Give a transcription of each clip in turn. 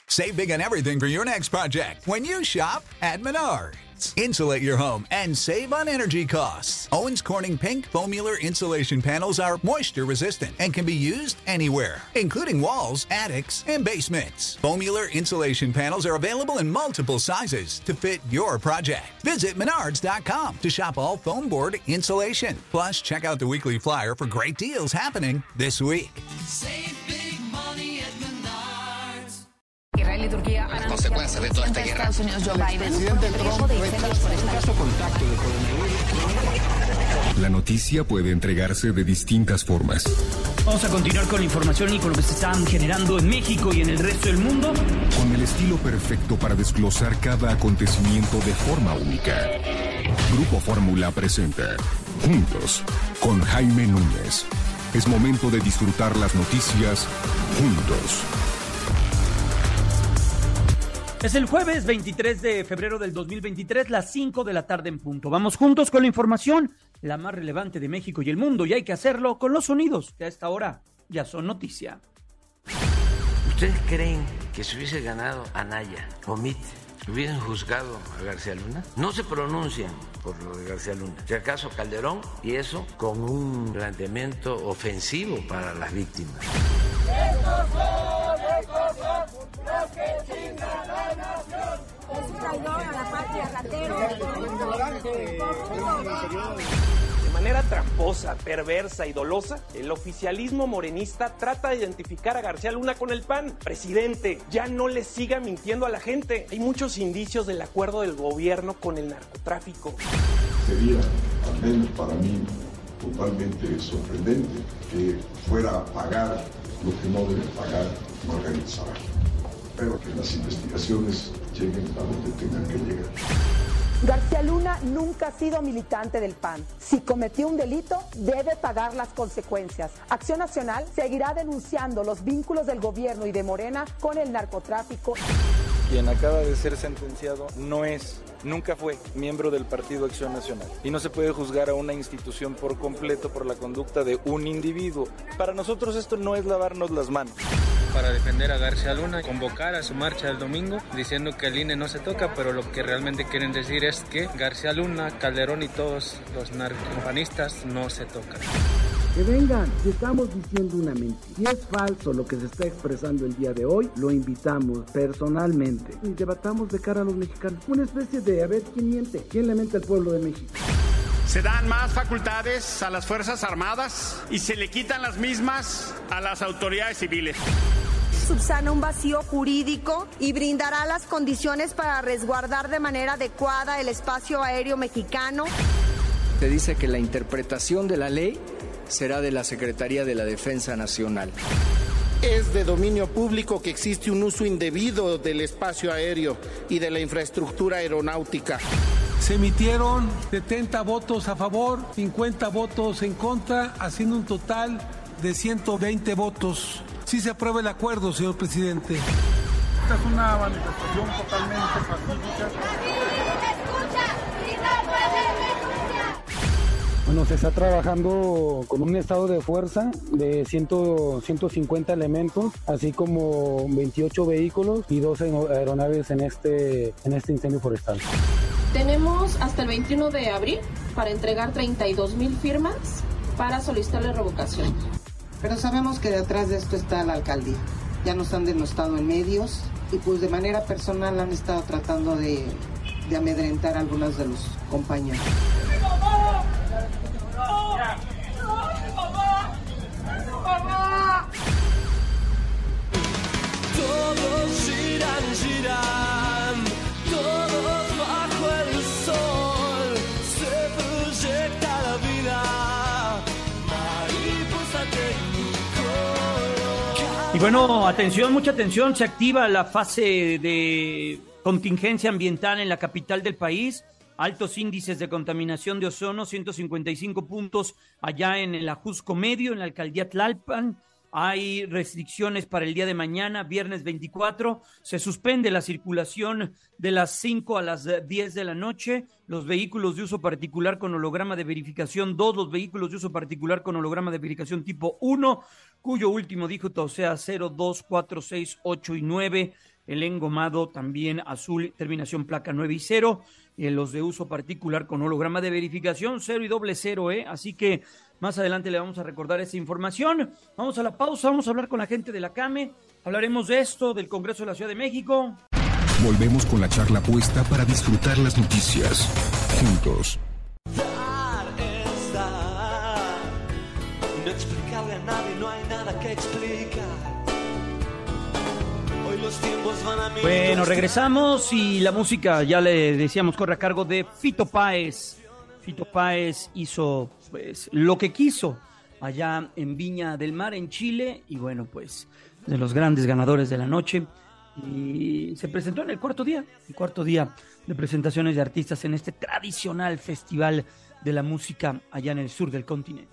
Save big on everything for your next project when you shop at Menards. Insulate your home and save on energy costs. Owens Corning Pink Foamular insulation panels are moisture resistant and can be used anywhere, including walls, attics, and basements. Foamular insulation panels are available in multiple sizes to fit your project. Visit Menards.com to shop all foam board insulation. Plus, check out the weekly flyer for great deals happening this week. Save big money at Menards. Israel y Turquía han Las consecuencias de toda esta guerra. Estados Unidos, Joe Biden. Presidente Trump caso contacto de coronavirus. La noticia puede entregarse de distintas formas. Vamos a continuar con la información y con lo que se están generando en México y en el resto del mundo. Con el estilo perfecto para desglosar cada acontecimiento de forma única. Grupo Fórmula presenta Juntos con Jaime Núñez. Es momento de disfrutar las noticias juntos. Es el jueves 23 de febrero del 2023, las 5 de la tarde en punto. Vamos juntos con la información, la más relevante de México y el mundo, y hay que hacerlo con los sonidos que a esta hora ya son noticia. ¿Ustedes creen que si hubiese ganado Anaya o Mitt, hubieran juzgado a García Luna? No se pronuncian por lo de García Luna. Si acaso Calderón, y eso con un planteamiento ofensivo para las víctimas. Estos son los que chingan la nación. Es un traidor a la patria, ratero. De manera tramposa, perversa y dolosa, el oficialismo morenista trata de identificar a García Luna con el PAN. Presidente, ya no le siga mintiendo a la gente. Hay muchos indicios del acuerdo del gobierno con el narcotráfico. Sería, al menos para mí, totalmente sorprendente que fuera a pagar lo que no debe pagar Margarita Zavala. Espero que las investigaciones lleguen a donde tengan que llegar. García Luna nunca ha sido militante del PAN. Si cometió un delito, debe pagar las consecuencias. Acción Nacional seguirá denunciando los vínculos del gobierno y de Morena con el narcotráfico. Quien acaba de ser sentenciado nunca fue miembro del Partido Acción Nacional. Y no se puede juzgar a una institución por completo por la conducta de un individuo. Para nosotros esto no es lavarnos las manos. Para defender a García Luna, convocar a su marcha el domingo, diciendo que el INE no se toca, pero lo que realmente quieren decir es que García Luna, Calderón y todos los narcopanistas no se tocan. Que vengan, si estamos diciendo una mentira. Si es falso lo que se está expresando el día de hoy, lo invitamos personalmente y debatamos de cara a los mexicanos. Una especie de a ver quién miente, quién le miente al pueblo de México. Se dan más facultades a las Fuerzas Armadas y se le quitan las mismas a las autoridades civiles. Subsana un vacío jurídico y brindará las condiciones para resguardar de manera adecuada el espacio aéreo mexicano. Se dice que la interpretación de la ley será de la Secretaría de la Defensa Nacional. Es de dominio público que existe un uso indebido del espacio aéreo y de la infraestructura aeronáutica. Se emitieron 70 votos a favor, 50 votos en contra, haciendo un total de 120 votos. Sí se aprueba el acuerdo, señor presidente. Esta es una manifestación totalmente pacífica. Bueno, se está trabajando con un estado de fuerza de 150 elementos, así como 28 vehículos y 12 aeronaves en este incendio forestal. Tenemos hasta el 21 de abril para entregar 32,000 firmas para solicitar la revocación. Pero sabemos que detrás de esto está la alcaldía. Ya nos han denostado en medios y pues de manera personal han estado tratando de amedrentar a algunos de los compañeros. Todos giran, todos bajo el sol, se proyecta la vida, mariposa de Y bueno, atención, mucha atención, se activa la fase de contingencia ambiental en la capital del país. Altos índices de contaminación de ozono, 155 puntos allá en el Ajusco Medio, en la alcaldía Tlalpan. Hay restricciones para el día de mañana, viernes 24. Se suspende la circulación de las 5 a las 10 de la noche. Los vehículos de uso particular con holograma de verificación 2, los vehículos de uso particular con holograma de verificación tipo 1, cuyo último dígito sea 0, 2, 4, 6, 8 y 9, el engomado también azul, terminación placa 9 y 0, y los de uso particular con holograma de verificación 0 y 00, así que más adelante le vamos a recordar esa información. Vamos a la pausa, vamos a hablar con la gente de la CAME, hablaremos de esto, del Congreso de la Ciudad de México. Volvemos con la charla puesta para disfrutar las noticias juntos. No explicarle a nadie, no hay nada que explicar. Hoy los tiempos van a mí. Bueno, regresamos y la música, ya le decíamos, corre a cargo de Fito Páez. Fito Páez hizo pues lo que quiso allá en Viña del Mar, en Chile, y bueno, pues de los grandes ganadores de la noche. Y se presentó en el cuarto día de presentaciones de artistas en este tradicional festival de la música allá en el sur del continente.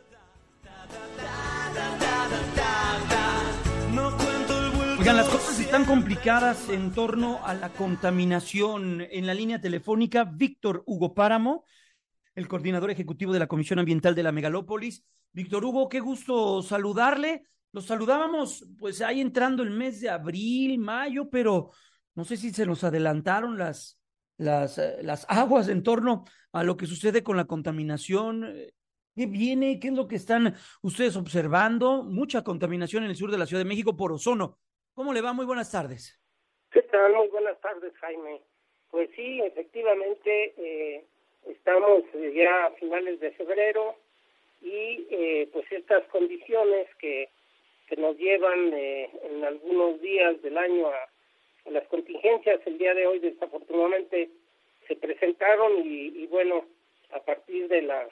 Oigan, las cosas están complicadas en torno a la contaminación. En la línea telefónica, Víctor Hugo Páramo, el coordinador ejecutivo de la Comisión Ambiental de la Megalópolis. Víctor Hugo, qué gusto saludarle. Los saludábamos, pues ahí entrando el mes de abril, mayo, pero no sé si se nos adelantaron las aguas en torno a lo que sucede con la contaminación. ¿Qué viene? ¿Qué es lo que están ustedes observando? Mucha contaminación en el sur de la Ciudad de México por ozono. ¿Cómo le va? Muy buenas tardes. ¿Qué tal? Muy buenas tardes, Jaime. Pues sí, efectivamente, estamos ya a finales de febrero y pues estas condiciones que nos llevan en algunos días del año a las contingencias, el día de hoy desafortunadamente se presentaron y bueno, a partir de las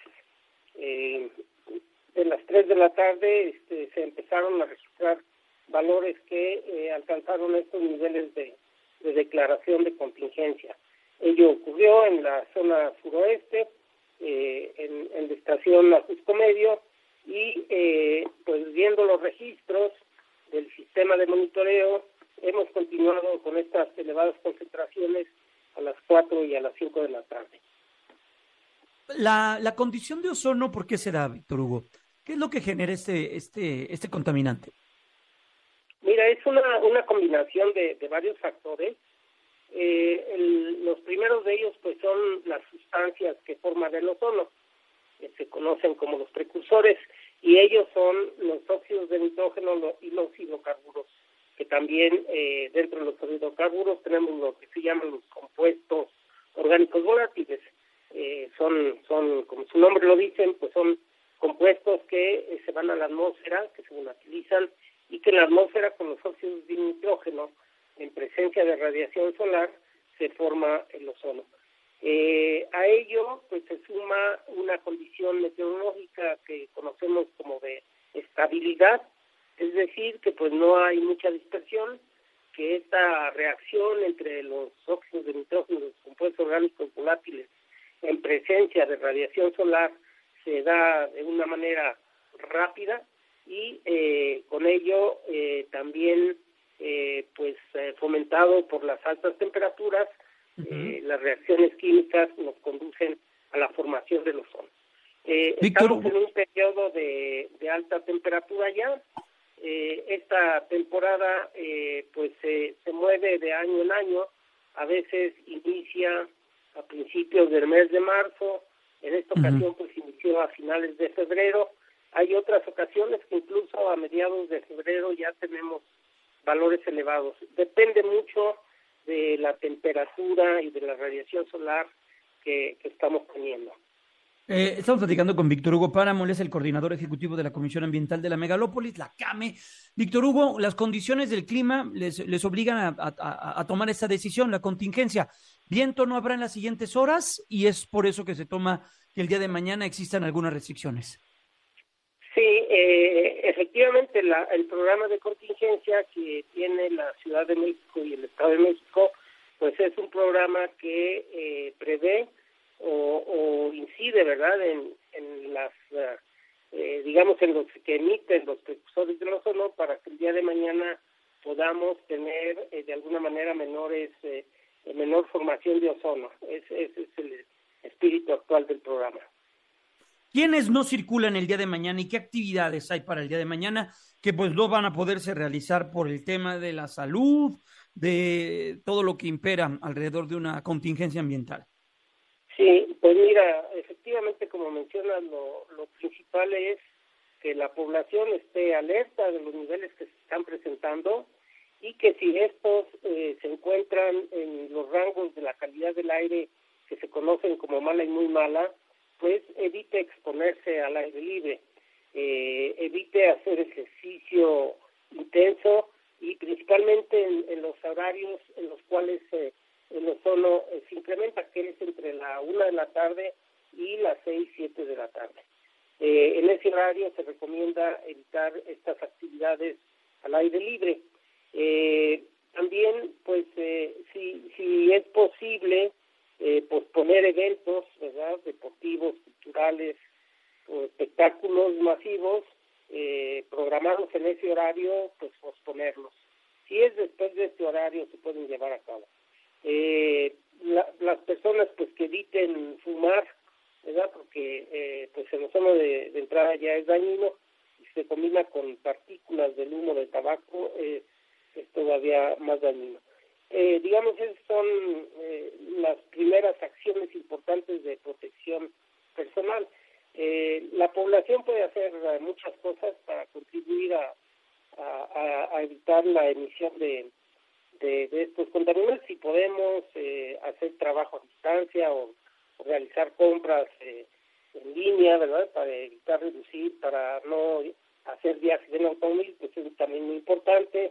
3 de la tarde se empezaron a registrar valores que alcanzaron estos niveles de declaración de contingencia. Ello ocurrió en la zona suroeste, en la estación Ajusco Medio, y pues viendo los registros del sistema de monitoreo, hemos continuado con estas elevadas concentraciones a las 4 y a las 5 de la tarde. La condición de ozono, ¿por qué se da, Víctor Hugo? ¿Qué es lo que genera este contaminante? Mira, es una combinación de varios factores. Los primeros de ellos pues son las sustancias que forman el ozono, que se conocen como los precursores, y ellos son los óxidos de nitrógeno y los hidrocarburos, que también dentro de los hidrocarburos tenemos lo que se llaman los compuestos orgánicos volátiles. Son, como su nombre lo dicen, pues son compuestos que se van a la atmósfera, que se volatilizan, y que en la atmósfera con los óxidos de nitrógeno, en presencia de radiación solar, se forma el ozono. A ello pues se suma una condición meteorológica que conocemos como de estabilidad, es decir, que pues no hay mucha dispersión, que esta reacción entre los óxidos de nitrógeno y los compuestos orgánicos volátiles en presencia de radiación solar se da de una manera rápida y con ello también fomentado por las altas temperaturas, las reacciones químicas nos conducen a la formación del ozono. Estamos en un periodo de alta temperatura ya. Esta temporada se mueve de año en año, a veces inicia a principios del mes de marzo, en esta ocasión pues inició a finales de febrero. Hay otras ocasiones que incluso a mediados de febrero ya tenemos valores elevados. Depende mucho de la temperatura y de la radiación solar que estamos teniendo. Estamos platicando con Víctor Hugo Páramo, él es el coordinador ejecutivo de la Comisión Ambiental de la Megalópolis, la CAME. Víctor Hugo, las condiciones del clima les obligan a tomar esta decisión, la contingencia. Viento no habrá en las siguientes horas y es por eso que se toma que el día de mañana existan algunas restricciones. Sí, efectivamente el programa de contingencia que tiene la Ciudad de México y el Estado de México, pues es un programa que prevé o incide, ¿verdad?, en las, digamos, en los que emiten los precursores del ozono para que el día de mañana podamos tener de alguna manera menor formación de ozono. Ese es el espíritu actual del programa. ¿Quiénes no circulan el día de mañana y qué actividades hay para el día de mañana que pues no van a poderse realizar por el tema de la salud, de todo lo que impera alrededor de una contingencia ambiental. Sí, pues mira, efectivamente, como mencionas, lo principal es que la población esté alerta de los niveles que se están presentando y que si estos se encuentran en los rangos de la calidad del aire que se conocen como mala y muy mala, pues evite exponerse al aire libre, evite hacer ejercicio intenso y principalmente en los horarios en los cuales el ozono se incrementa, que es entre la 1 de la tarde y las 6, 7 de la tarde. En ese horario se recomienda evitar estas actividades al aire libre. También, pues, si es posible, posponer eventos, ¿verdad?, deportivos, culturales o espectáculos masivos, programados en ese horario, pues posponerlos. Si es después de este horario, se pueden llevar a cabo. Las personas, pues, que eviten fumar, ¿verdad?, porque pues el ozono de entrada ya es dañino y se combina con partículas del humo del tabaco, es todavía más dañino. Digamos, esas son las primeras acciones importantes de protección personal. La población puede hacer muchas cosas para contribuir a evitar la emisión de estos contaminantes. Si podemos hacer trabajo a distancia o realizar compras en línea, ¿verdad?, para evitar reducir, para no hacer viajes en automóvil, pues es también muy importante.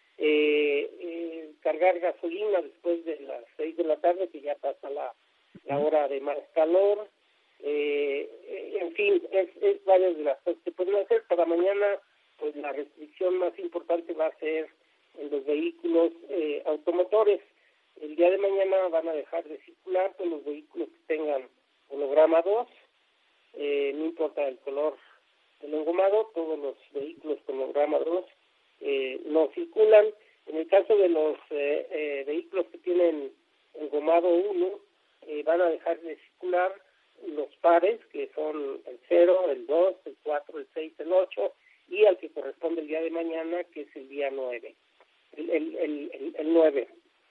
Cargar gasolina después de las 6 de la tarde, que ya pasa la hora de más calor. En fin, es varias de las cosas que pueden hacer. Para mañana, pues la restricción más importante va a ser en los vehículos automotores. El día de mañana van a dejar de circular con los vehículos que tengan holograma 2, no importa el color del engomado, todos los vehículos con holograma 2 no circulan. En el caso de los vehículos que tienen engomado 1, van a dejar de circular los pares, que son el 0, el 2, el 4, el 6, el 8, y al que corresponde el día de mañana, que es el día 9, el 9.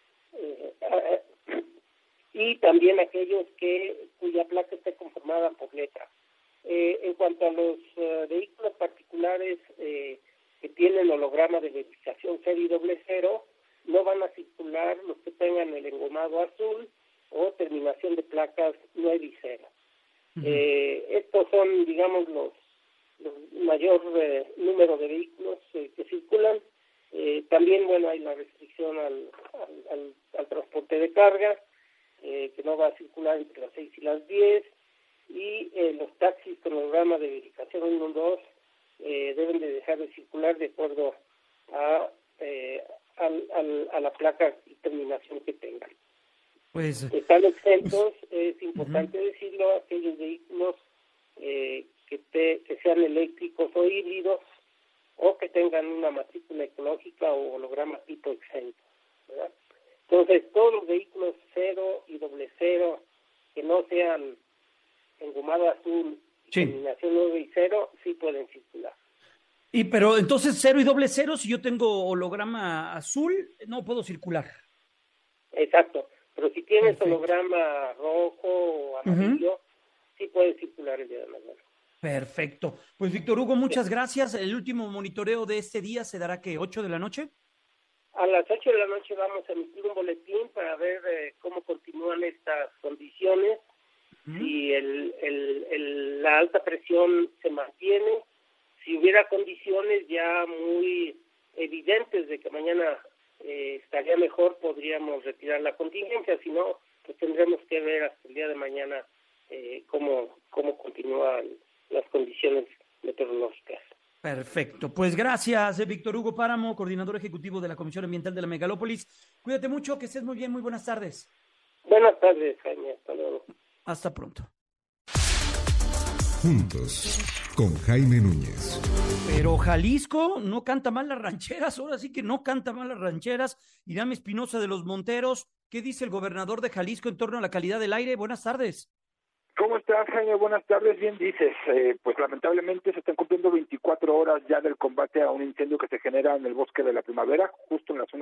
Y también aquellos cuya placa esté conformada por letra. En cuanto a los vehículos particulares que tienen holograma de verificación 0 y 00, no van a circular los que tengan el engomado azul o terminación de placas 9 y 0. Estos son, digamos, los mayor número de vehículos que circulan. También, bueno, hay la restricción al transporte de carga, que no va a circular entre las 6 y las 10, y los taxis con holograma de verificación 1 y 2 deben de dejar de circular de acuerdo a la placa y terminación que tengan. Pues están exentos, es importante decirlo, aquellos vehículos que sean eléctricos o híbridos o que tengan una matrícula ecológica o holograma tipo exento, ¿verdad? Entonces, todos los vehículos 0 y 00 que no sean engomado azul, terminación 9 y 0, sí pueden circular. Pero entonces 0 y 00, si yo tengo holograma azul, no puedo circular. Exacto, pero si tienes holograma rojo o amarillo, sí puedes circular el día de mañana. Perfecto. Pues Víctor Hugo, muchas gracias. El último monitoreo de este día se dará, ¿qué? ¿8 de la noche? A las 8 de la noche vamos a emitir un boletín para ver cómo continúan estas condiciones, si la alta presión se mantiene. Si hubiera condiciones ya muy evidentes de que mañana estaría mejor, podríamos retirar la contingencia. Si no, pues tendremos que ver hasta el día de mañana cómo continúan las condiciones meteorológicas. Perfecto. Pues gracias, Víctor Hugo Páramo, coordinador ejecutivo de la Comisión Ambiental de la Megalópolis. Cuídate mucho, que estés muy bien, muy buenas tardes. Buenas tardes, Jaime. Hasta luego. Hasta pronto. Juntos, con Jaime Núñez. Pero Jalisco no canta mal las rancheras, ahora sí que no canta mal las rancheras. Irán Espinosa de los Monteros, ¿qué dice el gobernador de Jalisco en torno a la calidad del aire? Buenas tardes. ¿Cómo estás, Jaime? Buenas tardes. Bien dices, pues lamentablemente se están cumpliendo 24 horas ya del combate a un incendio que se genera en el bosque de la Primavera, justo en la zona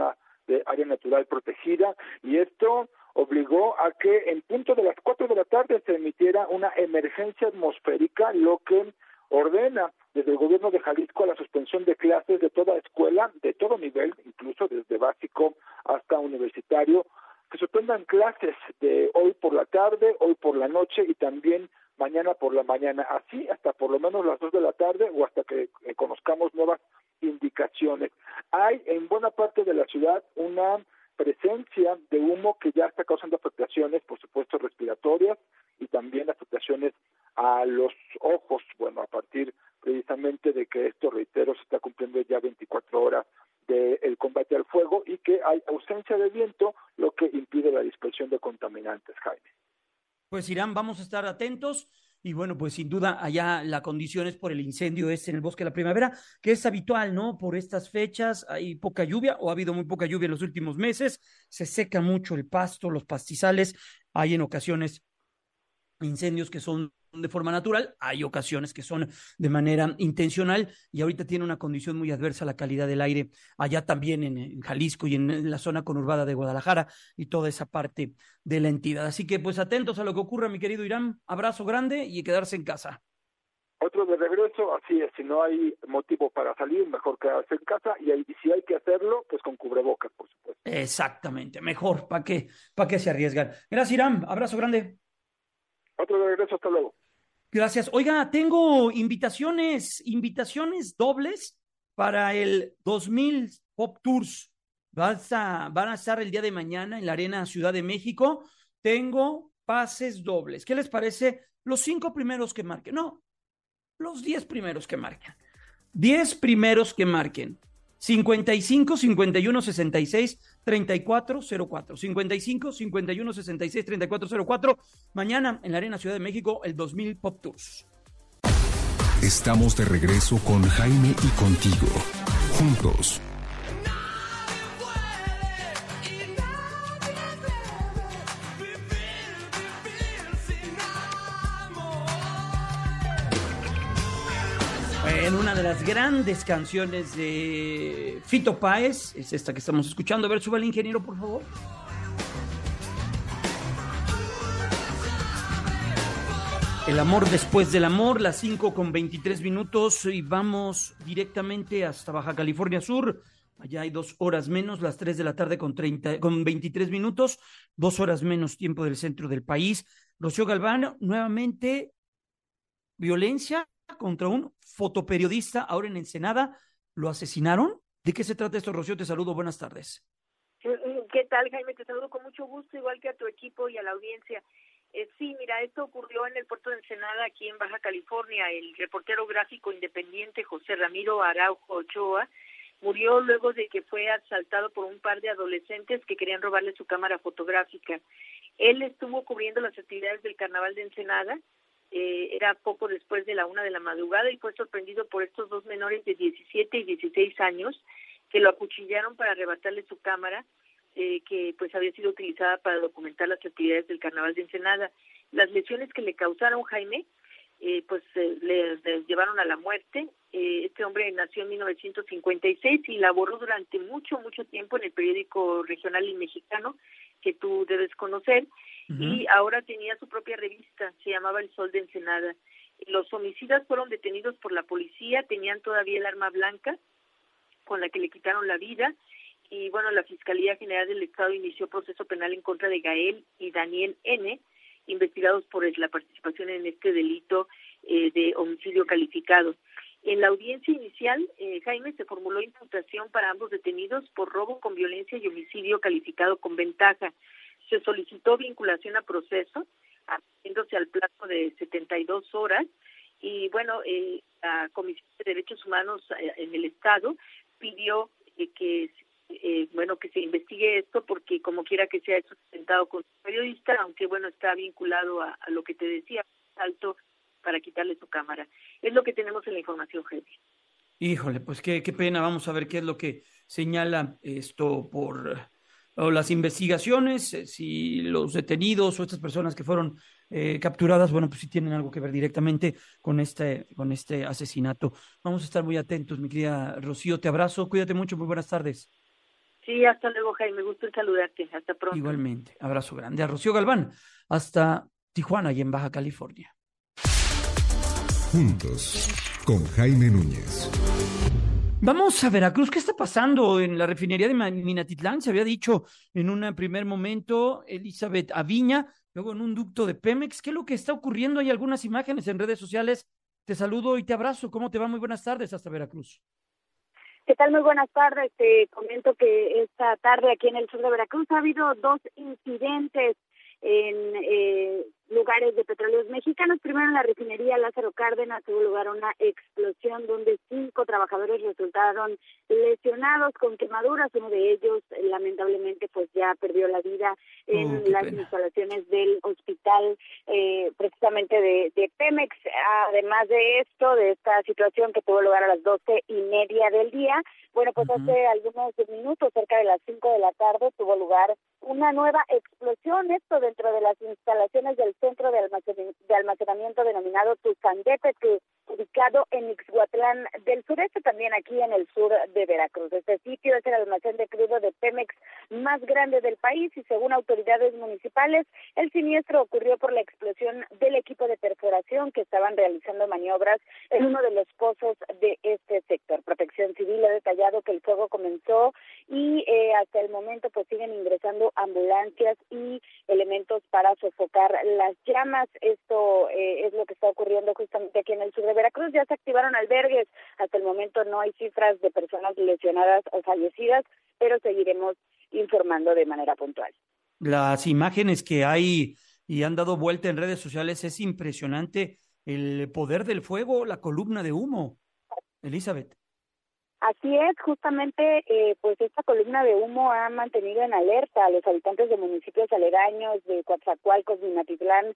de área natural protegida, y esto obligó a que en punto de las 4 de la tarde se emitiera una emergencia atmosférica, lo que ordena desde el gobierno de Jalisco la suspensión de clases de toda escuela, de todo nivel, incluso desde básico hasta universitario, que suspendan clases de hoy por la tarde, hoy por la noche y también mañana por la mañana, así hasta por lo menos las 2 de la tarde o hasta que conozcamos nuevas indicaciones. Hay en buena parte de la ciudad una presencia de humo que ya está causando afectaciones, por supuesto, respiratorias y también afectaciones a los ojos, bueno, a partir precisamente de que esto, reitero, se está cumpliendo ya 24 horas del combate al fuego y que hay ausencia de viento, lo que impide la dispersión de contaminantes, Jaime. Pues Irán, vamos a estar atentos y bueno, pues sin duda allá la condición es por el incendio en el Bosque de la Primavera, que es habitual, ¿no? Por estas fechas hay poca lluvia o ha habido muy poca lluvia en los últimos meses, se seca mucho el pasto, los pastizales, hay en ocasiones incendios que son de forma natural, hay ocasiones que son de manera intencional y ahorita tiene una condición muy adversa la calidad del aire allá también en Jalisco y en la zona conurbada de Guadalajara y toda esa parte de la entidad. Así que pues atentos a lo que ocurra, mi querido Irán, abrazo grande y quedarse en casa. Otro de regreso, así es, si no hay motivo para salir, mejor quedarse en casa y si hay que hacerlo, pues con cubrebocas, por supuesto. Exactamente, mejor, ¿para qué se arriesgan? Gracias, Irán, abrazo grande. Otro de regreso, hasta luego. Gracias. Oiga, tengo invitaciones dobles para el 2000 Pop Tours. Van a estar el día de mañana en la Arena Ciudad de México. Tengo pases dobles. ¿Qué les parece? Los 5 primeros que marquen. No, los 10 primeros que marquen. 10 primeros que marquen. 55 51 66 34 04. 55 51 66 34 04. Mañana en la Arena Ciudad de México, el 2000 Pop Tours. Estamos de regreso con Jaime y contigo. Juntos. En una de las grandes canciones de Fito Páez, es esta que estamos escuchando. A ver, suba el ingeniero, por favor. El amor después del amor, las 5:23 y vamos directamente hasta Baja California Sur. Allá hay 2 horas menos, las 3 de la tarde con 23 minutos, 2 horas menos tiempo del centro del país. Rocío Galván, nuevamente violencia contra un fotoperiodista ahora en Ensenada. ¿Lo asesinaron? ¿De qué se trata esto, Rocío? Te saludo, buenas tardes. ¿Qué tal, Jaime? Te saludo con mucho gusto, igual que a tu equipo y a la audiencia. Sí, mira, esto ocurrió en el puerto de Ensenada, aquí en Baja California. El reportero gráfico independiente José Ramiro Araujo Ochoa murió luego de que fue asaltado por un par de adolescentes que querían robarle su cámara fotográfica. Él estuvo cubriendo las actividades del Carnaval de Ensenada. Era poco después de la 1 de la madrugada y fue sorprendido por estos 2 menores de 17 y 16 años que lo acuchillaron para arrebatarle su cámara, que pues había sido utilizada para documentar las actividades del Carnaval de Ensenada. Las lesiones que le causaron, Jaime, le llevaron a la muerte. Este hombre nació en 1956 y laboró durante mucho tiempo en el periódico regional y mexicano, que tú debes conocer, y ahora tenía su propia revista, se llamaba El Sol de Ensenada. Los homicidas fueron detenidos por la policía, tenían todavía el arma blanca con la que le quitaron la vida, y bueno, la Fiscalía General del Estado inició proceso penal en contra de Gael y Daniel N., investigados por la participación en este delito de homicidio calificado. En la audiencia inicial, Jaime, se formuló imputación para ambos detenidos por robo con violencia y homicidio calificado con ventaja. Se solicitó vinculación a proceso, haciéndose al plazo de 72 horas, y bueno, la Comisión de Derechos Humanos en el Estado pidió que se investigue esto, porque como quiera que sea, es sustentado con un periodista, aunque bueno, está vinculado a lo que te decía, salto para quitarle su cámara. Es lo que tenemos en la información, Jaime. Híjole, pues qué pena. Vamos a ver qué es lo que señala esto por las investigaciones, si los detenidos o estas personas que fueron capturadas, bueno, pues sí tienen algo que ver directamente con este asesinato. Vamos a estar muy atentos, mi querida Rocío, te abrazo, cuídate mucho, muy buenas tardes. Sí, hasta luego, Jaime, gusto en saludarte. Hasta pronto. Igualmente, abrazo grande a Rocío Galván, hasta Tijuana y en Baja California. Juntos, con Jaime Núñez. Vamos a Veracruz. ¿Qué está pasando en la refinería de Minatitlán? Se había dicho en un primer momento Elizabeth Aviña, luego en un ducto de Pemex. ¿Qué es lo que está ocurriendo? Hay algunas imágenes en redes sociales. Te saludo y te abrazo. ¿Cómo te va? Muy buenas tardes hasta Veracruz. ¿Qué tal? Muy buenas tardes. Te comento que esta tarde aquí en el sur de Veracruz ha habido 2 incidentes en lugares de petróleos mexicanos. Primero en la refinería Lázaro Cárdenas tuvo lugar una explosión donde 5 trabajadores resultaron lesionados con quemaduras. Uno de ellos lamentablemente pues ya perdió la vida en las instalaciones del hospital precisamente de Pemex. Además de esto, de esta situación que tuvo lugar a las 12:30 del día, bueno, pues hace algunos minutos, cerca de las 5 de la tarde, tuvo lugar una nueva explosión, esto dentro de las instalaciones del centro de almacenamiento denominado Tuzandépetl, ubicado en Ixhuatlán del Sureste, también aquí en el sur de Veracruz. Este sitio es el almacén de crudo de Pemex más grande del país y según autoridades municipales, el siniestro ocurrió por la explosión del equipo de perforación que estaban realizando maniobras en uno de los pozos de este sector. Protección Civil ha detallado que el fuego comenzó y hasta el momento pues siguen ingresando ambulancias y elementos para sofocar las llamas. Esto es lo que está ocurriendo justamente aquí en el sur de Veracruz. Ya se activaron albergues. Hasta el momento no hay cifras de personas lesionadas o fallecidas, pero seguiremos informando de manera puntual. Las imágenes que hay y han dado vuelta en redes sociales, es impresionante el poder del fuego, la columna de humo. Elizabeth. Así es, justamente pues esta columna de humo ha mantenido en alerta a los habitantes de municipios aledaños de Coatzacoalcos, Minatitlán,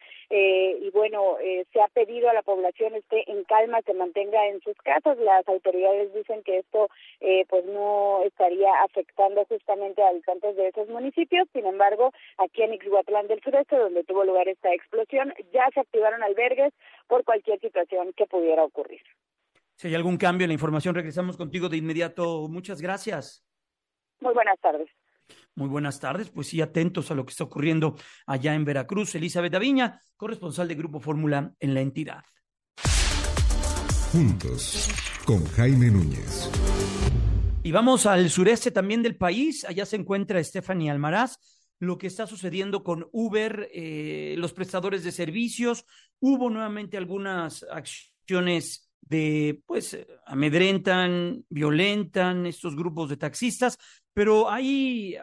y bueno, se ha pedido a la población esté en calma, se mantenga en sus casas. Las autoridades dicen que esto pues no estaría afectando justamente a habitantes de esos municipios. Sin embargo, aquí en Ixhuatlán del Sureste, donde tuvo lugar esta explosión, ya se activaron albergues por cualquier situación que pudiera ocurrir. Si hay algún cambio en la información, regresamos contigo de inmediato. Muchas gracias. Muy buenas tardes. Muy buenas tardes. Pues sí, atentos a lo que está ocurriendo allá en Veracruz. Elizabeth Aviña, corresponsal de Grupo Fórmula en la entidad. Juntos, con Jaime Núñez. Y vamos al sureste también del país. Allá se encuentra Stephanie Almaraz. Lo que está sucediendo con Uber, los prestadores de servicios. Hubo nuevamente algunas acciones pues amedrentan, violentan estos grupos de taxistas, pero hay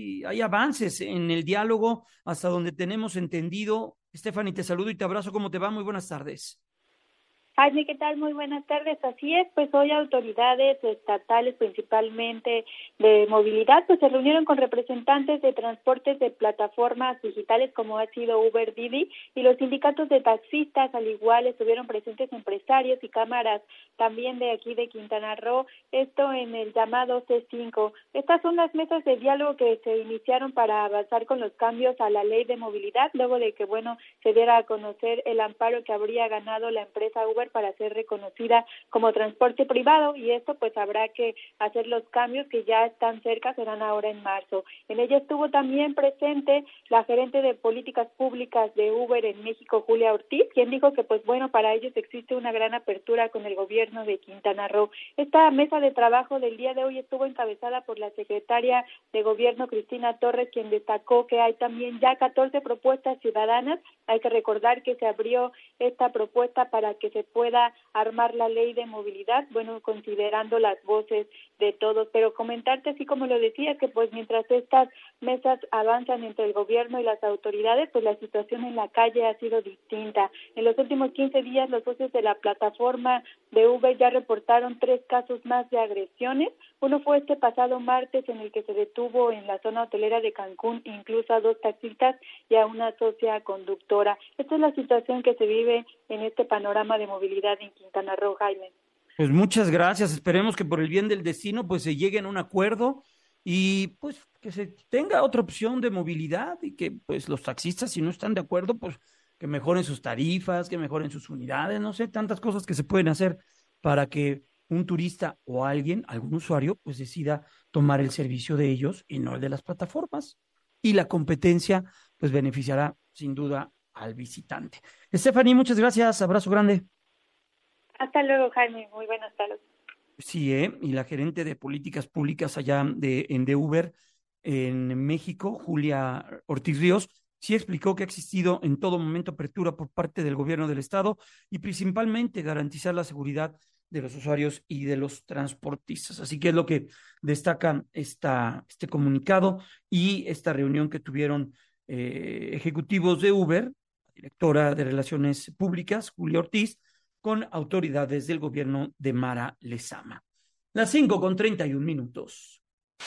avances en el diálogo hasta donde tenemos entendido. Stephanie, te saludo y te abrazo. ¿Cómo te va? Muy buenas tardes. Jaime, ¿qué tal? Muy buenas tardes. Así es, pues hoy autoridades estatales, principalmente de movilidad, pues se reunieron con representantes de transportes de plataformas digitales como ha sido Uber, Didi, y los sindicatos de taxistas. Al igual estuvieron presentes empresarios y cámaras también de aquí de Quintana Roo, esto en el llamado C5. Estas son las mesas de diálogo que se iniciaron para avanzar con los cambios a la ley de movilidad, luego de que, se diera a conocer el amparo que habría ganado la empresa Uber para ser reconocida como transporte privado, y esto pues habrá que hacer los cambios que ya están cerca, serán ahora en marzo. En ella estuvo también presente la gerente de políticas públicas de Uber en México, Julia Ortiz, quien dijo que para ellos existe una gran apertura con el gobierno de Quintana Roo. Esta mesa de trabajo del día de hoy estuvo encabezada por la secretaria de Gobierno, Cristina Torres, quien destacó que hay también ya 14 propuestas ciudadanas. Hay que recordar que se abrió esta propuesta para que se pueda armar la ley de movilidad, considerando las voces de todos, pero comentarte, así como lo decía, que mientras estas mesas avanzan entre el gobierno y las autoridades, pues la situación en la calle ha sido distinta. En los últimos 15 días, los socios de la plataforma de Uber ya reportaron 3 casos más de agresiones. Uno fue este pasado martes, en el que se detuvo en la zona hotelera de Cancún incluso a 2 taxistas y a una socia conductora. Esta es la situación que se vive en este panorama de movilidad en Quintana Roo, Jaime. Pues muchas gracias. Esperemos que por el bien del destino pues se llegue a un acuerdo y pues que se tenga otra opción de movilidad y que pues los taxistas, si no están de acuerdo, pues que mejoren sus tarifas, que mejoren sus unidades, no sé, tantas cosas que se pueden hacer para que un turista o algún usuario, pues decida tomar el servicio de ellos y no el de las plataformas. Y la competencia pues beneficiará sin duda al visitante. Stephanie, muchas gracias, abrazo grande. Hasta luego, Jaime, muy buenas tardes. Sí, y la gerente de políticas públicas allá de Uber en México, Julia Ortiz Ríos, sí explicó que ha existido en todo momento apertura por parte del gobierno del estado y principalmente garantizar la seguridad de los usuarios y de los transportistas. Así que es lo que destaca este comunicado y esta reunión que tuvieron ejecutivos de Uber, la directora de Relaciones Públicas, Julia Ortiz, con autoridades del gobierno de Mara Lezama. Las 5:31.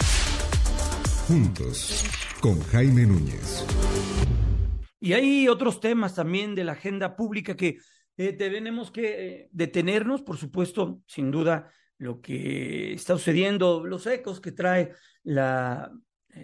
Juntos, con Jaime Núñez. Y hay otros temas también de la agenda pública que tenemos que detenernos, por supuesto, sin duda, lo que está sucediendo, los ecos que trae lo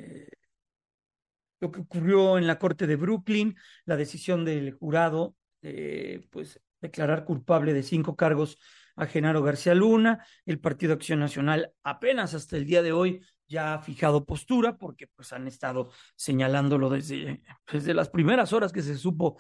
que ocurrió en la Corte de Brooklyn, la decisión del jurado, pues declarar culpable de 5 cargos a Genaro García Luna. El Partido Acción Nacional apenas hasta el día de hoy ya ha fijado postura porque pues han estado señalándolo desde las primeras horas que se supo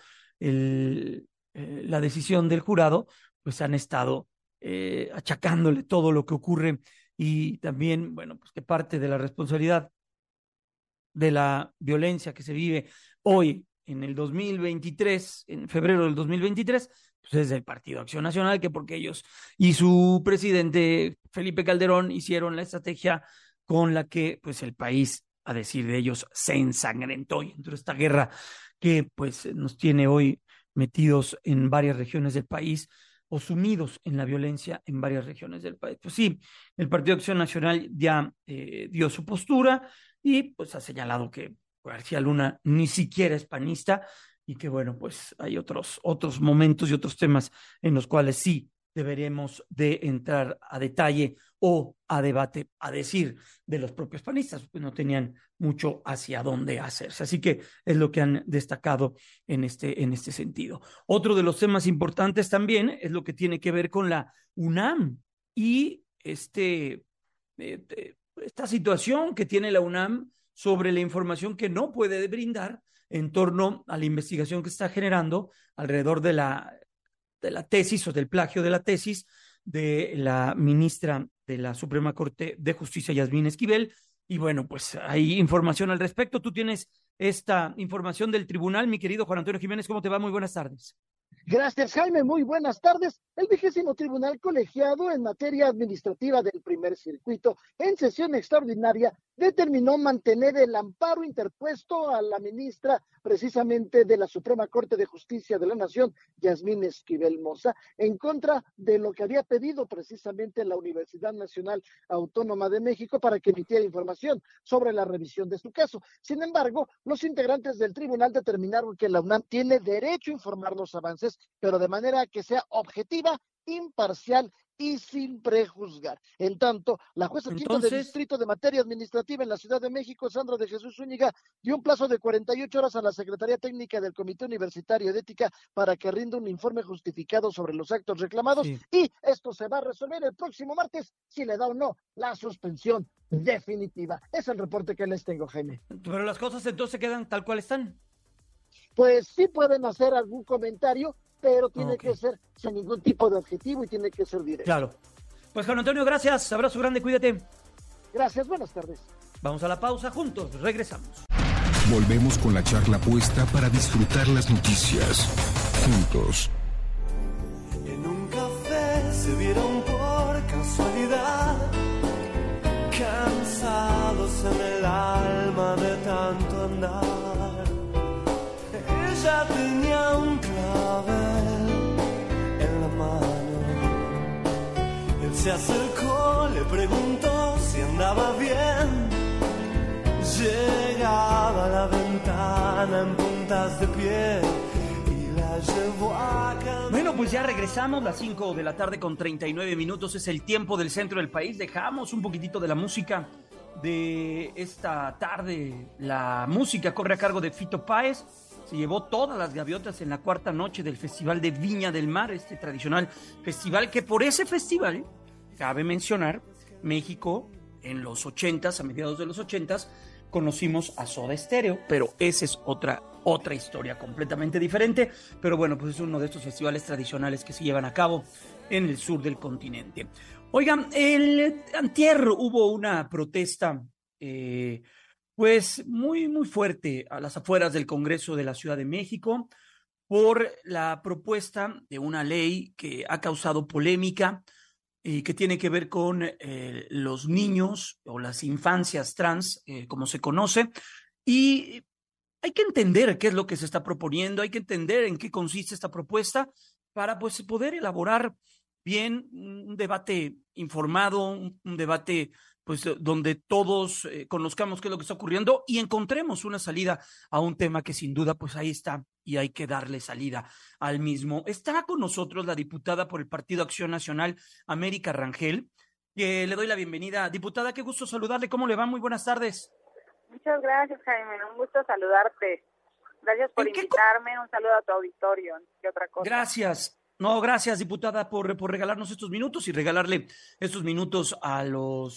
la decisión del jurado, pues han estado achacándole todo lo que ocurre y también, bueno, pues que parte de la responsabilidad de la violencia que se vive hoy en el 2023, en febrero del 2023, pues es del Partido Acción Nacional, que porque ellos y su presidente Felipe Calderón hicieron la estrategia con la que pues el país, a decir de ellos, se ensangrentó y entró esta guerra que pues nos tiene hoy metidos en varias regiones del país o sumidos en la violencia en varias regiones del país. Pues sí, el Partido Acción Nacional ya dio su postura y pues ha señalado que García Luna ni siquiera es panista y que bueno, pues hay otros momentos y otros temas en los cuales sí deberemos de entrar a detalle o a debate, a decir de los propios panistas, pues no tenían mucho hacia dónde hacerse. Así que es lo que han destacado en este sentido. Otro de los temas importantes también es lo que tiene que ver con la UNAM y esta situación que tiene la UNAM sobre la información que no puede brindar en torno a la investigación que está generando alrededor de la tesis o del plagio de la tesis de la ministra de la Suprema Corte de Justicia, Yasmín Esquivel. Y bueno, pues hay información al respecto. Tú tienes esta información del tribunal, mi querido Juan Antonio Jiménez. ¿Cómo te va? Muy buenas tardes. Gracias, Jaime. Muy buenas tardes. El 20º Tribunal Colegiado en materia administrativa del primer circuito, en sesión extraordinaria, determinó mantener el amparo interpuesto a la ministra precisamente de la Suprema Corte de Justicia de la Nación, Yasmín Esquivel Moza, en contra de lo que había pedido precisamente la Universidad Nacional Autónoma de México para que emitiera información sobre la revisión de su caso. Sin embargo, los integrantes del tribunal determinaron que la UNAM tiene derecho a informar los avances, pero de manera que sea objetiva, imparcial y sin prejuzgar. En tanto, la jueza quinta del Distrito de Materia Administrativa en la Ciudad de México, Sandra de Jesús Zúñiga, dio un plazo de 48 horas a la Secretaría Técnica del Comité Universitario de Ética para que rinda un informe justificado sobre los actos reclamados, y esto se va a resolver el próximo martes si le da o no la suspensión definitiva. Es el reporte que les tengo, Jaime. Pero las cosas entonces quedan tal cual están. Pues sí pueden hacer algún comentario, pero tiene que ser sin ningún tipo de objetivo y tiene que ser directo. Claro. Pues Juan Antonio, gracias. Abrazo grande, cuídate. Gracias, buenas tardes. Vamos a la pausa, juntos regresamos. Volvemos con la charla puesta para disfrutar las noticias. Juntos. En un café se vieron por casualidad, cansados en el alma de tanto andar. Ella tenía un clavel en la mano. Él se acercó, le preguntó si andaba bien. Llegaba a la ventana en puntas de pie y la llevó a caminar. Bueno, pues ya regresamos, las 5 de la tarde con 39 minutos. Es el tiempo del centro del país. Dejamos un poquitito de la música de esta tarde. La música corre a cargo de Fito Páez. Se llevó todas las gaviotas en la cuarta noche del Festival de Viña del Mar, este tradicional festival que por ese festival, cabe mencionar, México en los 80s, a mediados de los 80s, conocimos a Soda Stereo, pero esa es otra historia completamente diferente. Pero bueno, pues es uno de estos festivales tradicionales que se llevan a cabo en el sur del continente. Oigan, antier hubo una protesta pues muy, muy fuerte a las afueras del Congreso de la Ciudad de México por la propuesta de una ley que ha causado polémica y que tiene que ver con los niños o las infancias trans, como se conoce, y hay que entender qué es lo que se está proponiendo, hay que entender en qué consiste esta propuesta para pues poder elaborar bien un debate informado, un debate pues donde todos conozcamos qué es lo que está ocurriendo y encontremos una salida a un tema que sin duda pues ahí está y hay que darle salida al mismo. Está con nosotros la diputada por el Partido Acción Nacional, América Rangel, que le doy la bienvenida. Diputada, qué gusto saludarle, ¿cómo le va? Muy buenas tardes. Muchas gracias, Jaime, un gusto saludarte. Gracias por invitarme, un saludo a tu auditorio, ¿qué otra cosa? Gracias. No, gracias, diputada, por regalarnos estos minutos y regalarle estos minutos al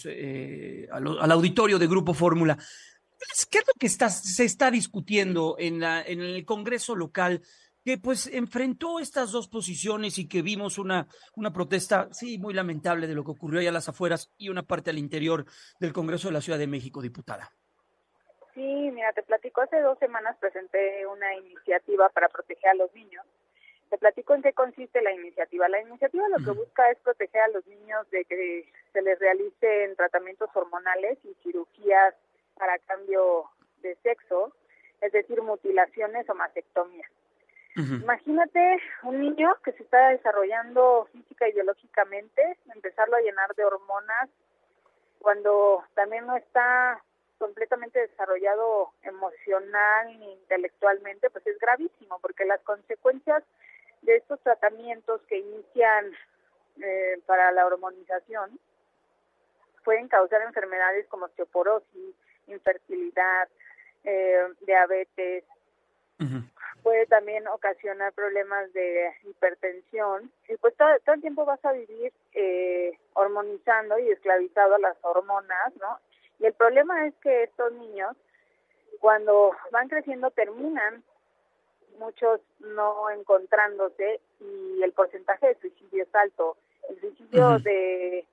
auditorio de Grupo Fórmula. ¿Qué es lo que se está discutiendo en el Congreso local que pues enfrentó estas dos posiciones y que vimos una protesta, sí, muy lamentable de lo que ocurrió allá a las afueras y una parte al interior del Congreso de la Ciudad de México, diputada? Sí, mira, te platico, hace 2 semanas presenté una iniciativa para proteger a los niños. Te platico en qué consiste la iniciativa. La iniciativa lo que busca es proteger a los niños de que se les realicen tratamientos hormonales y cirugías para cambio de sexo, es decir, mutilaciones o mastectomías. Imagínate un niño que se está desarrollando física y biológicamente, empezarlo a llenar de hormonas cuando también no está completamente desarrollado emocional ni intelectualmente, pues es gravísimo, porque las consecuencias de estos tratamientos que inician para la hormonización pueden causar enfermedades como osteoporosis, infertilidad, diabetes, puede también ocasionar problemas de hipertensión, y pues todo el tiempo vas a vivir hormonizando y esclavizado a las hormonas, ¿no? Y el problema es que estos niños, cuando van creciendo, terminan muchos no encontrándose y el porcentaje de suicidio es alto. El suicidio de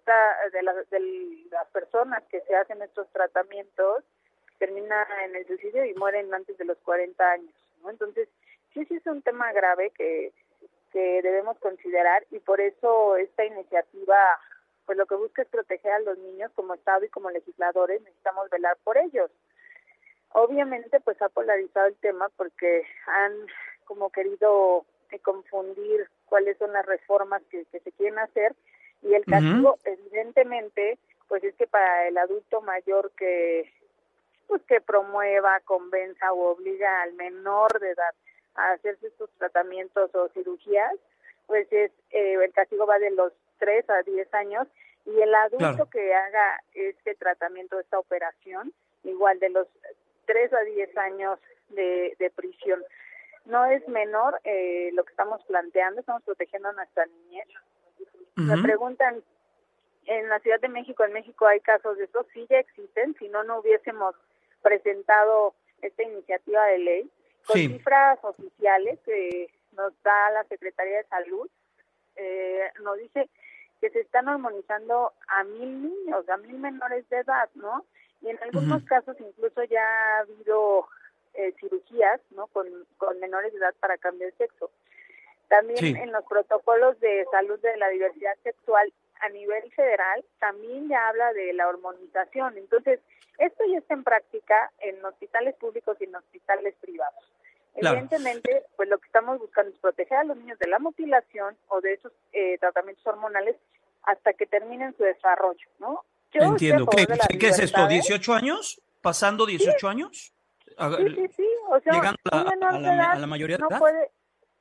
las personas que se hacen estos tratamientos termina en el suicidio y mueren antes de los 40 años, ¿no? Entonces, sí es un tema grave que debemos considerar, y por eso esta iniciativa pues lo que busca es proteger a los niños. Como Estado y como legisladores necesitamos velar por ellos. Obviamente pues ha polarizado el tema porque han como querido confundir cuáles son las reformas que se quieren hacer, y el castigo evidentemente pues es que para el adulto mayor que promueva, convenza o obliga al menor de edad a hacerse estos tratamientos o cirugías, pues el castigo va de los 3 a 10 años, y el adulto que haga este tratamiento, esta operación, igual de los 3 a 10 años de prisión. No es menor lo que estamos planteando, estamos protegiendo a nuestra niñez. Me preguntan, ¿en la Ciudad de México, en México hay casos de estos? Sí, ya existen, si no hubiésemos presentado esta iniciativa de ley. Con cifras oficiales que nos da la Secretaría de Salud, nos dice que se están hormonizando a 1,000 niños, a 1,000 menores de edad, ¿no? Y en algunos casos incluso ya ha habido cirugías, ¿no? Con menores de edad para cambio de sexo. También en los protocolos de salud de la diversidad sexual a nivel federal también ya habla de la hormonización. Entonces, esto ya está en práctica en hospitales públicos y en hospitales privados. Evidentemente, pues lo que estamos buscando es proteger a los niños de la mutilación o de esos tratamientos hormonales hasta que terminen su desarrollo, ¿no? Yo entiendo. ¿Qué es esto? ¿18 años? ¿Pasando 18 años? Sí. O sea, llegando a la mayoría de edad.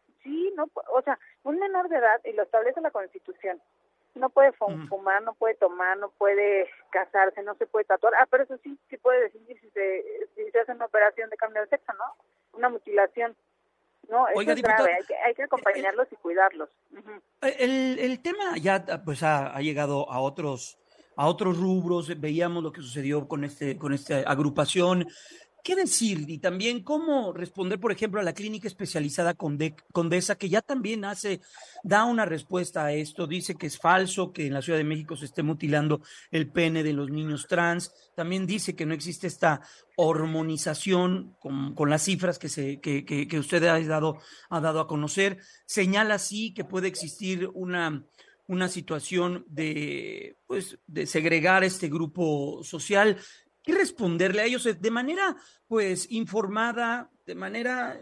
O sea, un menor de edad, y lo establece la Constitución, no puede fumar, no puede tomar, no puede casarse, no se puede tatuar. Pero eso sí puede decidir si se hace una operación de cambio de sexo, ¿no? Una mutilación. No, eso es grave, hay que acompañarlos y cuidarlos. El tema ya pues ha llegado a otros a otros rubros, veíamos lo que sucedió con esta agrupación. ¿Qué decir? Y también cómo responder, por ejemplo, a la clínica especializada Condesa, que ya también da una respuesta a esto. Dice que es falso que en la Ciudad de México se esté mutilando el pene de los niños trans. También dice que no existe esta hormonización con las cifras que usted ha dado a conocer. Señala sí que puede existir una situación de segregar este grupo social. ¿Qué responderle a ellos de manera informada, de manera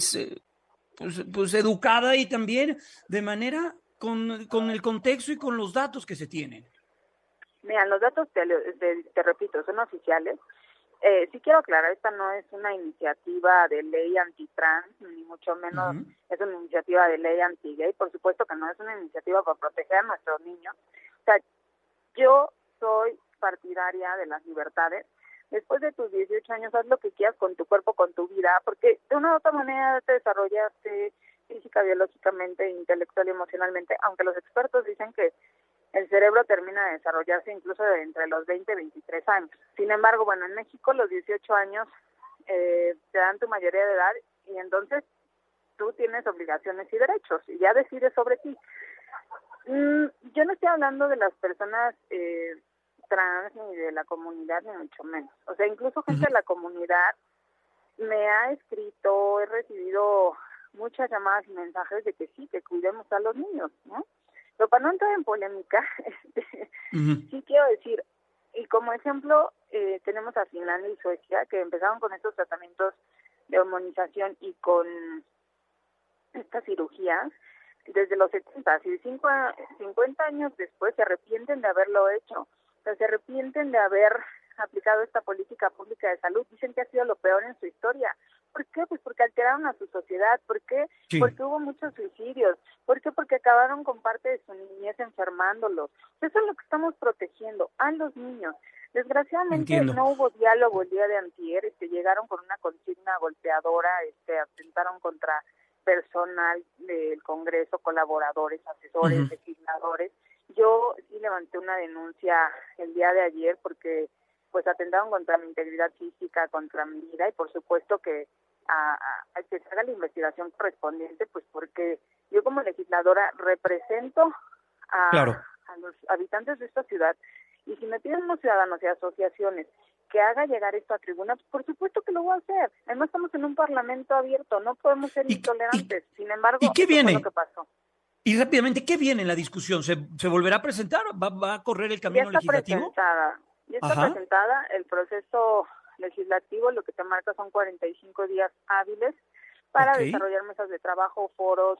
educada y también de manera con el contexto y con los datos que se tienen? Mira, los datos, te repito, son oficiales. Sí quiero aclarar, esta no es una iniciativa de ley antitrans, ni mucho menos es una iniciativa de ley anti-gay. Por supuesto que no es una iniciativa para proteger a nuestros niños. O sea, yo soy partidaria de las libertades. Después de tus 18 años, haz lo que quieras con tu cuerpo, con tu vida, porque de una u otra manera te desarrollaste física, biológicamente, intelectual y emocionalmente, aunque los expertos dicen que el cerebro termina de desarrollarse incluso entre los 20 y 23 años. Sin embargo, bueno, en México los 18 años te dan tu mayoría de edad y entonces tú tienes obligaciones y derechos y ya decides sobre ti. Yo no estoy hablando de las personas trans ni de la comunidad, ni mucho menos. O sea, incluso gente de la comunidad me ha escrito, he recibido muchas llamadas y mensajes de que sí, que cuidemos a los niños, ¿no? Pero para no entrar en polémica, sí quiero decir, y como ejemplo, tenemos a Finlandia y Suecia, que empezaron con estos tratamientos de hormonización y con estas cirugías desde los 70, y 50 años después se arrepienten de haberlo hecho. O sea, se arrepienten de haber aplicado esta política pública de salud. Dicen que ha sido lo peor en su historia. ¿Por qué? Pues porque alteraron a su sociedad. ¿Por qué? Sí. Porque hubo muchos suicidios. ¿Por qué? Porque acabaron con parte de su niñez enfermándolos. Eso es lo que estamos protegiendo, a los niños. Desgraciadamente no hubo diálogo el día de antier. Llegaron con una consigna golpeadora, atentaron contra personal del Congreso, colaboradores, asesores, legisladores. Yo sí levanté una denuncia el día de ayer porque pues atentaron contra mi integridad física, contra mi vida, y por supuesto que que se haga la investigación correspondiente, pues porque yo como legisladora represento a los habitantes de esta ciudad, y si me piden los ciudadanos y asociaciones que haga llegar esto a tribuna, pues por supuesto que lo voy a hacer. Además estamos en un parlamento abierto, no podemos ser intolerantes. Sin embargo, ¿y qué viene? Eso fue lo que pasó. Y rápidamente, ¿qué viene en la discusión? ¿Se volverá a presentar? ¿Va a correr el camino legislativo? Ya está presentada. El proceso legislativo lo que te marca son 45 días hábiles para desarrollar mesas de trabajo, foros,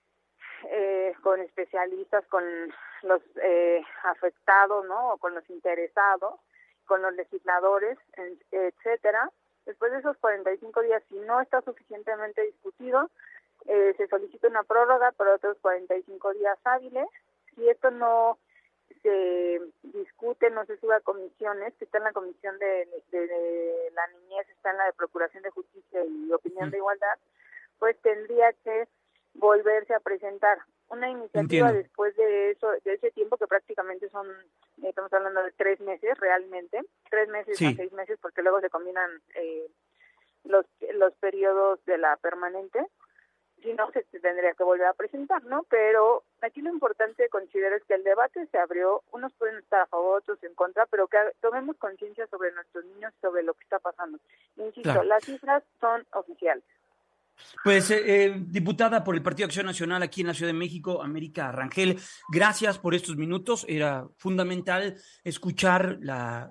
con especialistas, con los afectados, ¿no? O con los interesados, con los legisladores, etcétera. Después de esos 45 días, si no está suficientemente discutido, se solicita una prórroga por otros 45 días hábiles. Si esto no se discute, no se sube a comisiones, que está en la comisión de la niñez, está en la de Procuración de Justicia y Opinión de Igualdad, pues tendría que volverse a presentar una iniciativa después de eso, de ese tiempo que prácticamente son, estamos hablando de 3 meses realmente, 3 meses a 6 meses, porque luego se combinan los periodos de la permanente. Si no, se tendría que volver a presentar, ¿no? Pero aquí lo importante, considero, es que el debate se abrió, unos pueden estar a favor, otros en contra, pero que tomemos conciencia sobre nuestros niños, sobre lo que está pasando. Insisto, las cifras son oficiales. Pues, diputada por el Partido Acción Nacional aquí en la Ciudad de México, América Rangel, gracias por estos minutos. Era fundamental escuchar la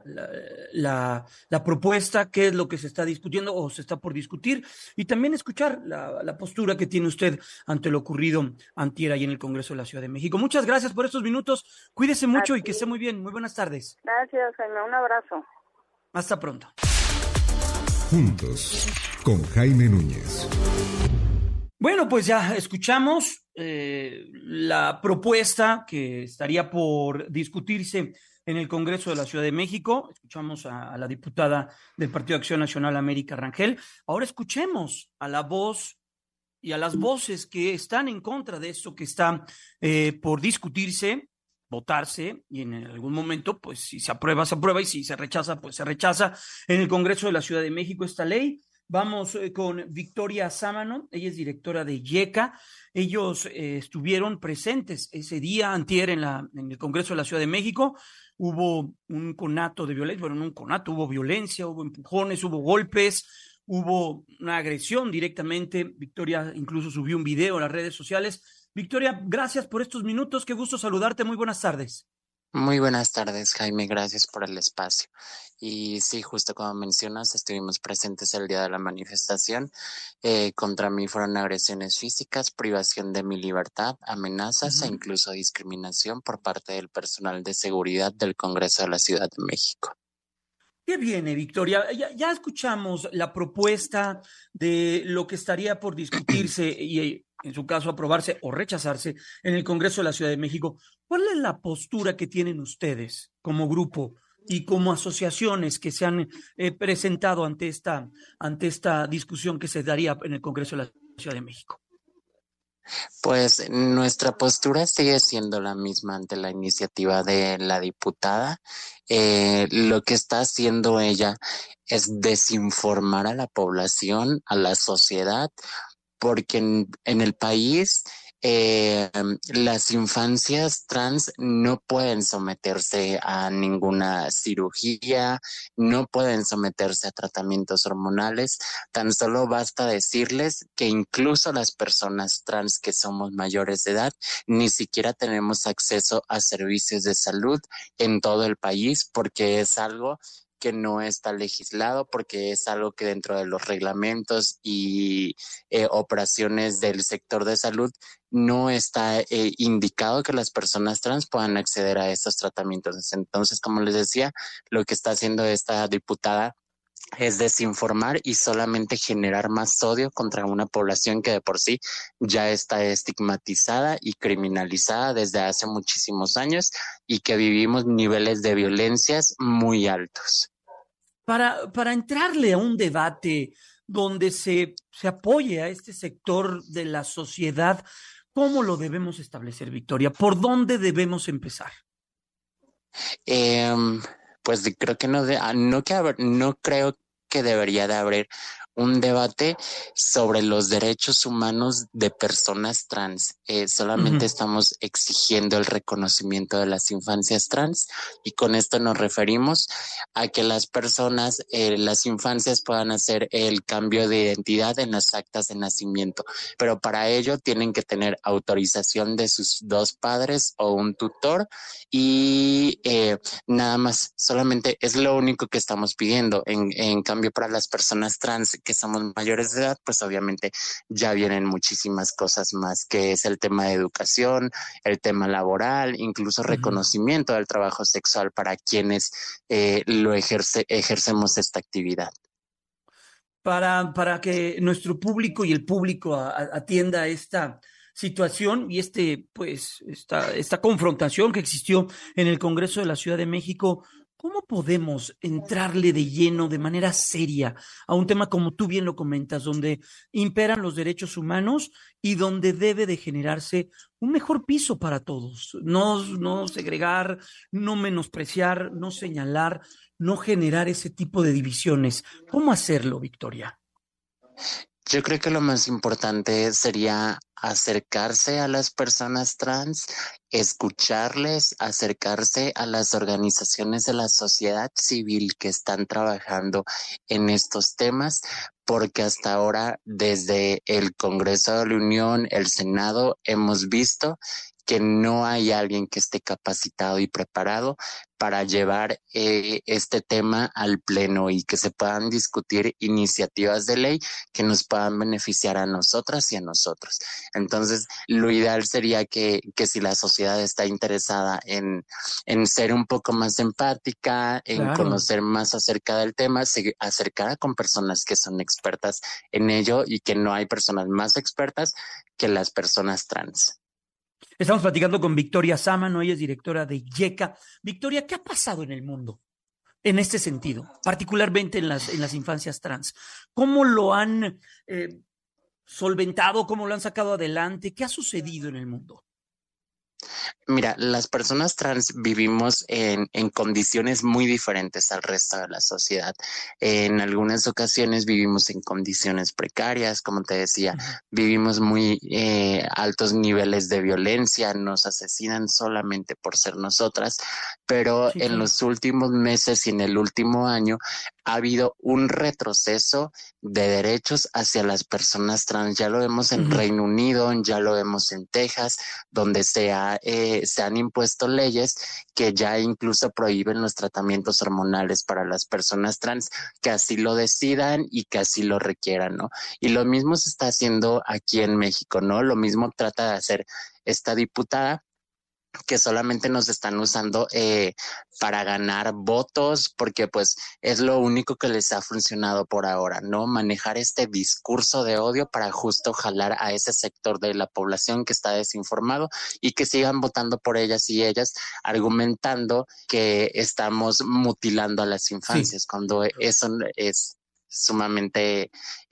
propuesta, qué es lo que se está discutiendo o se está por discutir, y también escuchar la postura que tiene usted ante lo ocurrido antier ahí en el Congreso de la Ciudad de México. Muchas gracias por estos minutos. Cuídese mucho y que esté muy bien. Muy buenas tardes. Gracias, Jaime. Un abrazo. Hasta pronto. Juntos, con Jaime Núñez. Bueno, pues ya escuchamos la propuesta que estaría por discutirse en el Congreso de la Ciudad de México. Escuchamos a la diputada del Partido Acción Nacional, América Rangel. Ahora escuchemos a la voz y a las voces que están en contra de esto que está por discutirse votarse y en algún momento, pues si se aprueba, se aprueba y si se rechaza, pues se rechaza en el Congreso de la Ciudad de México esta ley. Vamos con Victoria Sámano, ella es directora de YECA. Ellos estuvieron presentes ese día, antier, en el Congreso de la Ciudad de México. Hubo un conato de violencia, bueno, no un conato, hubo violencia, hubo empujones, hubo golpes, hubo una agresión directamente. Victoria incluso subió un video a las redes sociales. Victoria, gracias por estos minutos, qué gusto saludarte, muy buenas tardes. Muy buenas tardes, Jaime, gracias por el espacio. Y sí, justo como mencionas, estuvimos presentes el día de la manifestación. Contra mí fueron agresiones físicas, privación de mi libertad, amenazas e incluso discriminación por parte del personal de seguridad del Congreso de la Ciudad de México. ¿Qué viene, Victoria? Ya escuchamos la propuesta de lo que estaría por discutirse y en su caso aprobarse o rechazarse en el Congreso de la Ciudad de México. ¿Cuál es la postura que tienen ustedes como grupo y como asociaciones que se han presentado ante esta discusión que se daría en el Congreso de la Ciudad de México? Pues nuestra postura sigue siendo la misma ante la iniciativa de la diputada. Lo que está haciendo ella es desinformar a la población, a la sociedad, porque en el país las infancias trans no pueden someterse a ninguna cirugía, no pueden someterse a tratamientos hormonales. Tan solo basta decirles que incluso las personas trans que somos mayores de edad ni siquiera tenemos acceso a servicios de salud en todo el país, porque es algo que no está legislado, porque es algo que dentro de los reglamentos y operaciones del sector de salud no está indicado que las personas trans puedan acceder a estos tratamientos. Entonces, como les decía, lo que está haciendo esta diputada es desinformar y solamente generar más odio contra una población que de por sí ya está estigmatizada y criminalizada desde hace muchísimos años y que vivimos niveles de violencias muy altos. Para entrarle a un debate donde se apoye a este sector de la sociedad, ¿cómo lo debemos establecer, Victoria? ¿Por dónde debemos empezar? Pues creo que no creo que debería de haber un debate sobre los derechos humanos de personas trans. Solamente estamos exigiendo el reconocimiento de las infancias trans y con esto nos referimos a que las personas, las infancias puedan hacer el cambio de identidad en las actas de nacimiento, pero para ello tienen que tener autorización de sus dos padres o un tutor y nada más, solamente es lo único que estamos pidiendo. En cambio, para las personas trans que somos mayores de edad, pues obviamente ya vienen muchísimas cosas más, que es el tema de educación, el tema laboral, incluso reconocimiento del trabajo sexual para quienes ejercemos esta actividad. Para que nuestro público y el público atienda esta situación y esta confrontación que existió en el Congreso de la Ciudad de México, ¿cómo podemos entrarle de lleno, de manera seria, a un tema como tú bien lo comentas, donde imperan los derechos humanos y donde debe de generarse un mejor piso para todos? No segregar, no menospreciar, no señalar, no generar ese tipo de divisiones. ¿Cómo hacerlo, Victoria? Yo creo que lo más importante sería acercarse a las personas trans, escucharles, acercarse a las organizaciones de la sociedad civil que están trabajando en estos temas, porque hasta ahora desde el Congreso de la Unión, el Senado, hemos visto que no hay alguien que esté capacitado y preparado para llevar este tema al pleno y que se puedan discutir iniciativas de ley que nos puedan beneficiar a nosotras y a nosotros. Entonces, lo ideal sería que si la sociedad está interesada en ser un poco más empática, en conocer más acerca del tema, se acercara con personas que son expertas en ello y que no hay personas más expertas que las personas trans. Estamos platicando con Victoria Sámano, ella es directora de YECA. Victoria, ¿qué ha pasado en el mundo en este sentido, particularmente en las infancias trans? ¿Cómo lo han solventado? ¿Cómo lo han sacado adelante? ¿Qué ha sucedido en el mundo? Mira, las personas trans vivimos en condiciones muy diferentes al resto de la sociedad. En algunas ocasiones vivimos en condiciones precarias, como te decía, vivimos muy altos niveles de violencia, nos asesinan solamente por ser nosotras, pero Sí, en claro. los últimos meses y en el último año ha habido un retroceso de derechos hacia las personas trans. Ya lo vemos en Reino Unido, ya lo vemos en Texas, donde se han impuesto leyes que ya incluso prohíben los tratamientos hormonales para las personas trans que así lo decidan y que así lo requieran, ¿no? Y lo mismo se está haciendo aquí en México, ¿no? Lo mismo trata de hacer esta diputada, que solamente nos están usando para ganar votos, porque pues es lo único que les ha funcionado por ahora, ¿no? Manejar este discurso de odio para justo jalar a ese sector de la población que está desinformado y que sigan votando por ellas y ellas, argumentando que estamos mutilando a las infancias, cuando eso es sumamente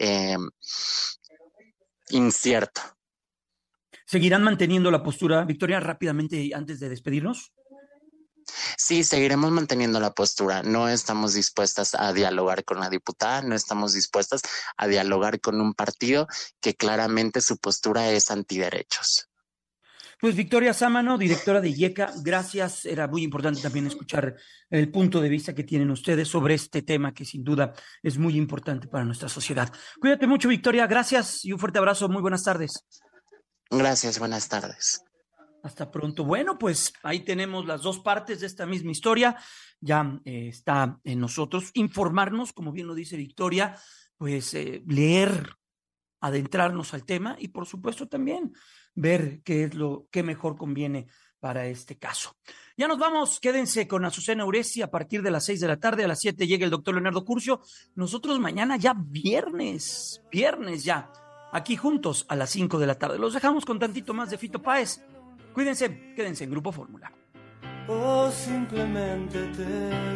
incierto. ¿Seguirán manteniendo la postura, Victoria, rápidamente antes de despedirnos? Sí, seguiremos manteniendo la postura. No estamos dispuestas a dialogar con la diputada, no estamos dispuestas a dialogar con un partido que claramente su postura es antiderechos. Pues Victoria Sámano, directora de IECA, gracias. Era muy importante también escuchar el punto de vista que tienen ustedes sobre este tema que sin duda es muy importante para nuestra sociedad. Cuídate mucho, Victoria. Gracias y un fuerte abrazo. Muy buenas tardes. Gracias, buenas tardes. Hasta pronto. Bueno, pues ahí tenemos las dos partes de esta misma historia. Ya está en nosotros informarnos, como bien lo dice Victoria, pues leer, adentrarnos al tema y por supuesto también ver qué es lo que mejor conviene para este caso. Ya nos vamos, quédense con Azucena Uresti a partir de las 6 de la tarde, a las 7 llega el doctor Leonardo Curcio. Nosotros mañana ya viernes ya, aquí juntos a las 5 de la tarde. Los dejamos con tantito más de Fito Páez. Cuídense, quédense en Grupo Fórmula. Oh, simplemente te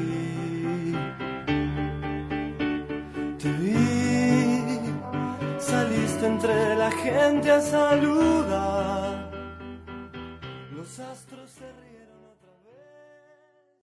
vi, saliste entre la gente a saludar, los astros se